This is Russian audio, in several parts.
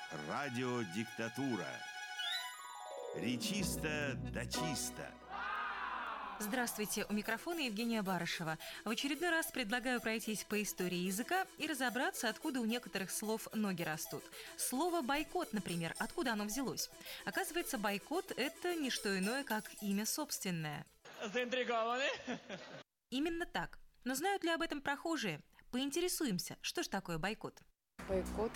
Радиодиктатура. Речисто да чисто. Здравствуйте, у микрофона Евгения Барышева. В очередной раз предлагаю пройтись по истории языка и разобраться, откуда у некоторых слов ноги растут. Слово «бойкот», например, откуда оно взялось? Оказывается, бойкот – это не что иное, как имя собственное. Заинтригованы? Именно так. Но знают ли об этом прохожие? Поинтересуемся, что ж такое бойкот? Бойкот?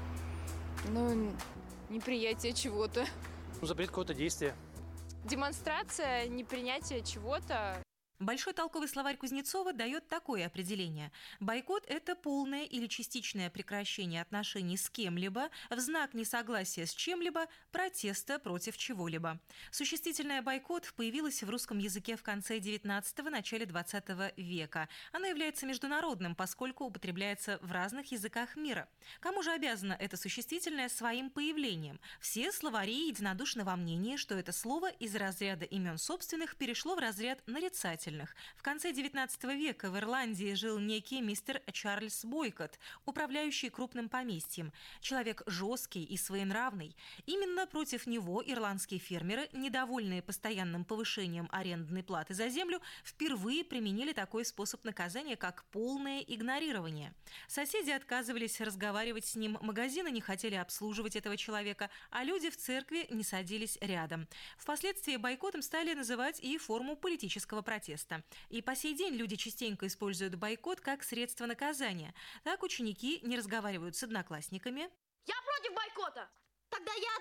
Неприятие чего-то. Запрет какого-то действия. Демонстрация непринятия чего-то. Большой толковый словарь Кузнецова дает такое определение. Бойкот – это полное или частичное прекращение отношений с кем-либо в знак несогласия с чем-либо, протеста против чего-либо. Существительное «бойкот» появилось в русском языке в конце XIX – начале XX века. Оно является международным, поскольку употребляется в разных языках мира. Кому же обязано это существительное своим появлением? Все словари единодушны во мнении, что это слово из разряда имен собственных перешло в разряд нарицательных. В конце XIX века в Ирландии жил некий мистер Чарльз Бойкот, управляющий крупным поместьем. Человек жесткий и своенравный. Именно против него ирландские фермеры, недовольные постоянным повышением арендной платы за землю, впервые применили такой способ наказания, как полное игнорирование. Соседи отказывались разговаривать с ним, магазины не хотели обслуживать этого человека, а люди в церкви не садились рядом. Впоследствии бойкотом стали называть и форму политического протеста. И по сей день люди частенько используют бойкот как средство наказания. Так ученики не разговаривают с одноклассниками. Я против бойкота! Тогда я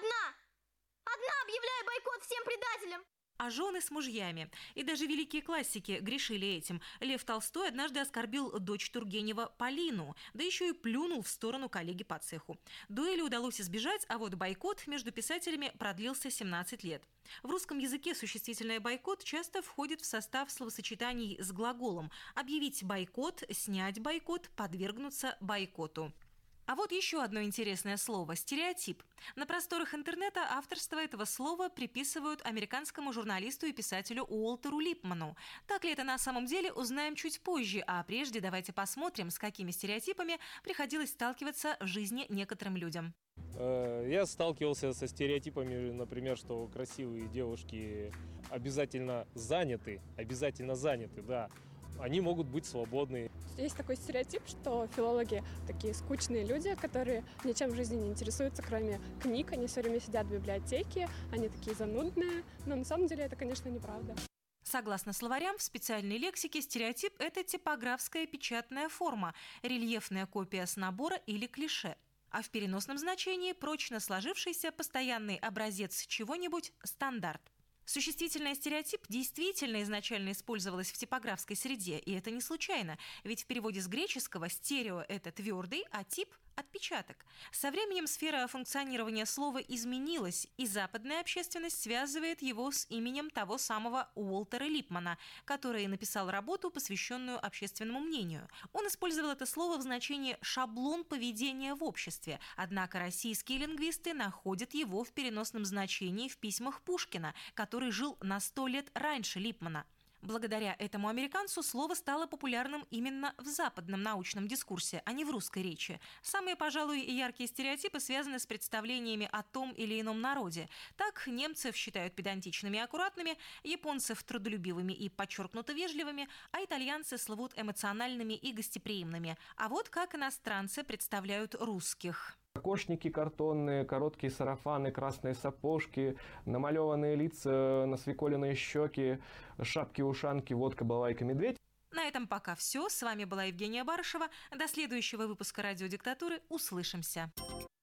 одна объявляю бойкот всем предателям! А жены с мужьями. И даже великие классики грешили этим. Лев Толстой однажды оскорбил дочь Тургенева Полину, да еще и плюнул в сторону коллеги по цеху. Дуэли удалось избежать, а вот бойкот между писателями продлился 17 лет. В русском языке существительное «бойкот» часто входит в состав словосочетаний с глаголом «объявить бойкот», «снять бойкот», «подвергнуться бойкоту». А вот еще одно интересное слово – стереотип. На просторах интернета авторство этого слова приписывают американскому журналисту и писателю Уолтеру Липману. Так ли это на самом деле, узнаем чуть позже, а прежде давайте посмотрим, с какими стереотипами приходилось сталкиваться в жизни некоторым людям. Я сталкивался со стереотипами, например, что красивые девушки обязательно заняты, да. Они могут быть свободны. Есть такой стереотип, что филологи такие скучные люди, которые ничем в жизни не интересуются, кроме книг. Они все время сидят в библиотеке, они такие занудные. Но на самом деле это, конечно, неправда. Согласно словарям, в специальной лексике стереотип – это типографская печатная форма, рельефная копия с набора или клише. А в переносном значении – прочно сложившийся постоянный образец чего-нибудь – стандарт. Существительное «стереотип» действительно изначально использовалось в типографской среде, и это не случайно, ведь в переводе с греческого «стерео» – это твердый, а «тип» – отпечаток. Со временем сфера функционирования слова изменилась, и западная общественность связывает его с именем того самого Уолтера Липмана, который написал работу, посвященную общественному мнению. Он использовал это слово в значении «шаблон поведения в обществе», однако российские лингвисты находят его в переносном значении в письмах Пушкина, который жил на 100 лет раньше Липмана. Благодаря этому американцу слово стало популярным именно в западном научном дискурсе, а не в русской речи. Самые, пожалуй, яркие стереотипы связаны с представлениями о том или ином народе. Так, немцев считают педантичными и аккуратными, японцев трудолюбивыми и подчеркнуто вежливыми, а итальянцы слывут эмоциональными и гостеприимными. А вот как иностранцы представляют русских. Кокошники картонные, короткие сарафаны, красные сапожки, намалеванные лица, насвеколенные щеки, шапки-ушанки, водка, балалайка, медведь. На этом пока все. С вами была Евгения Барышева. До следующего выпуска «Радиодиктатуры» услышимся.